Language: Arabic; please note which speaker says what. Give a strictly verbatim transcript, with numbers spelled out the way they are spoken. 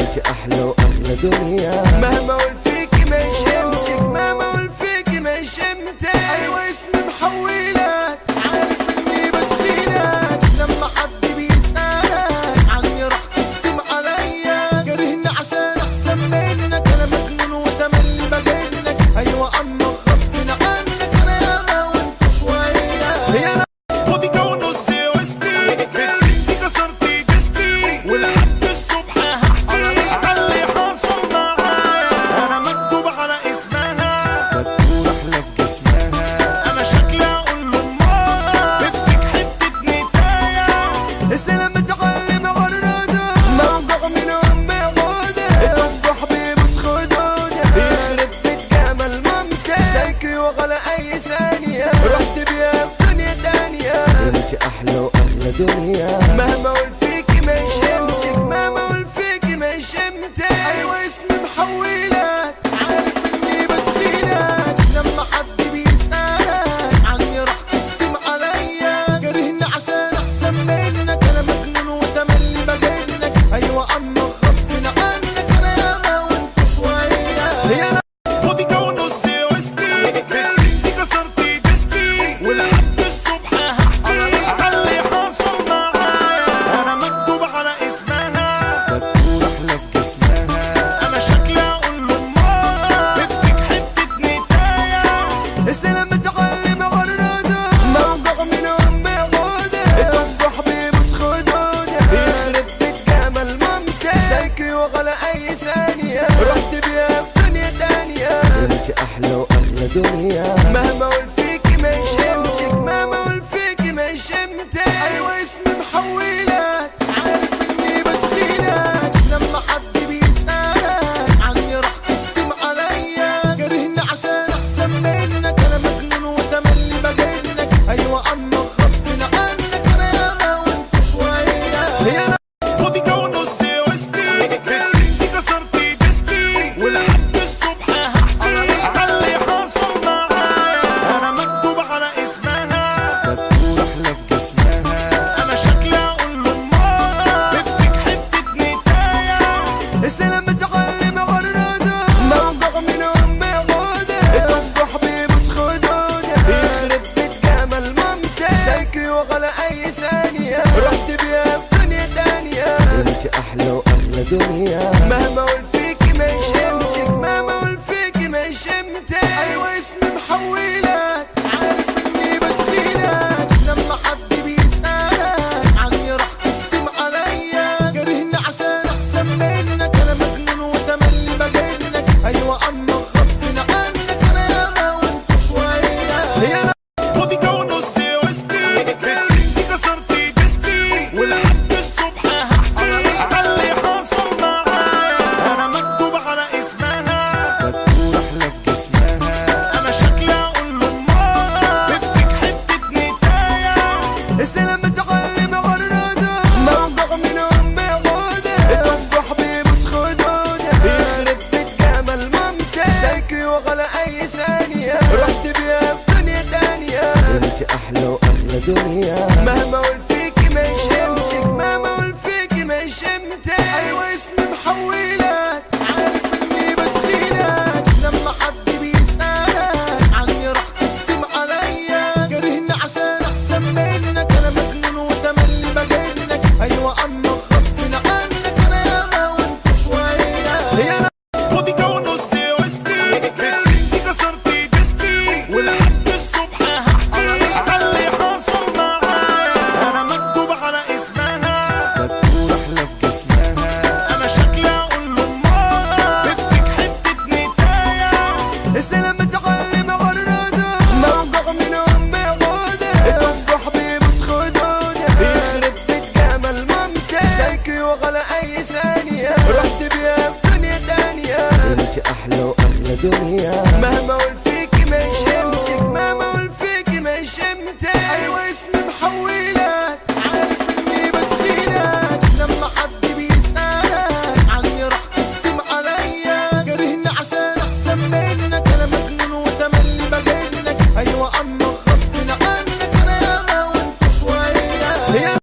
Speaker 1: انت احلى واغلى دنيا.
Speaker 2: مهما اقول فيكي ما يشمتك، مهما اقول فيكي ما يشمتك. ايوه اسمي محولك، عارف اني بشغلك. لما حد بيسألك عني راح تشتم عليا. كارهني عشان احسن منك، انا مجنون وتملي بجنك. ايوه اما غصب عنك انا ياما وانت شويه.
Speaker 3: فودكا ونص ويسكي، انتي كسرتي ديسكي. ولحد الصبح هحكي على اللي حصل معايا. انا مكتوب على اسمها،
Speaker 1: دكتور احلى في جسمها.
Speaker 3: انا شكلي اقول له امها بدك حته نتايه.
Speaker 2: السلام متعلم غرادة، موضوع من امي عودة. صاحبي بس خدودة، يخرب بيت جمال مامتك. سايكي وغلا اي ثانية، رحت بيها في دنيا تانية.
Speaker 1: انت احلى واغلى دنيا.
Speaker 2: مهما اقول فيكي ما يشمتك، مهما اقول فيكي ما يشمتك. ايوه اسمي محولك، عارف اني بشغلك. لما حد بيسألك عني راح تشتم عليا. كارهني عشان احسن منك، انا مجنون وتملي بجنك. ايوه اما غصب عنك انا ياما وانت شويه.
Speaker 3: فودكا ونص ويسكي، انتي كسرتي ديسكي. ولحد الصبح هحكي على اللي حصل معايا. انا مكتوب على اسمها،
Speaker 1: دكتور احلى في جسمها.
Speaker 3: انا شكلي اقول له امها بدك حته نتايه.
Speaker 2: السلام متعلم غرادة، موضوع من امي عودة. صاحبي بس خدودة، يخرب بيت جمال مامتك. سايكي وغلا اي ثانية، رحت بيها في دنيا تانية.
Speaker 1: انت احلى واغلى دنيا.
Speaker 2: مهما اقول فيكي ما يشمتك، مهما اقول فيكي ما يشمتك. ايوه اسمي محولك، عارف اني بشغلك. لما حد بيسألك عني راح تشتم عليا. كارهني عشان احسن منك، انا مجنون وتملي بجنك. ايوه اما غصب عنك انا ياما وانت شويه.
Speaker 3: فودكا ونص ويسكي، انتي كسرتي ديسكي. ولحد الصبح هحكي على اللي حصل معايا. انا مكتوب على اسمها،
Speaker 1: دكتور احلى في جسمها.
Speaker 3: انا شكلي اقول له امها بدك حته نتايه.
Speaker 2: السلام متعلم غرادة، موضوع من امي عودة. صاحبي بس خدودة، يخرب بيت جمال مامتك. سايكي وغلا اي ثانية، رحت بيها في دنيا تانية.
Speaker 1: انت احلى واغلى دنيا.
Speaker 2: مهما اقول فيكي ما يشمتك، مهما اقول فيكي ما يشمتك. ايوه اسمي محولك، عارف اني بشغلك. لما حد بيسألك عني راح تشتم عليا. كارهني عشان احسن منك، انا مجنون وتملي بجنك. ايوه اما غصب عنك انا ياما وانت شويه.
Speaker 3: فودكا ونص ويسكي، انتي كسرتي ديسكي. ولحد الصبح هحكي على اللي حصل معايا. انا مكتوب على اسمها،
Speaker 1: دكتور احلى في جسمها.
Speaker 3: انا شكلي اقول له امها بدك حته نتايه.
Speaker 2: السلام متعلم غرادة، موضوع من امي عودة. صاحبي بس خدودة، يخرب بيت جمال مامتك. سايكي وغلا اي ثانية، رحت بيها في دنيا تانية.
Speaker 1: انت احلى واغلى دنيا.
Speaker 2: مهما اقول فيكي ما يشمتك، مهما اقول فيكي ما يشمتك. ايوه اسمي محولك، عارف اني بشغلك. لما حد بيسألك عني راح تشتم عليا. كارهني عشان احسن منك، انا مجنون وتملي بجنك. ايوه اما غصب عنك انا ياما وانت شويه.
Speaker 3: فودكا ونص ويسكي، انتي كسرتي ديسكي. ولحد الصبح هحكي على اللي حصل معايا. انا مكتوب على اسمها،
Speaker 1: دكتور احلى في جسمها.
Speaker 3: انا شكلي اقول له امها بدك حته نتايه.
Speaker 2: السلام متعلم غرادة، موضوع من امي عودة. صاحبي بس خدودة، يخرب بيت جمال مامتك. سايكي وغلا اي ثانية، رحت بيها في دنيا تانية.
Speaker 1: انت احلى واغلى دنيا.
Speaker 2: مهما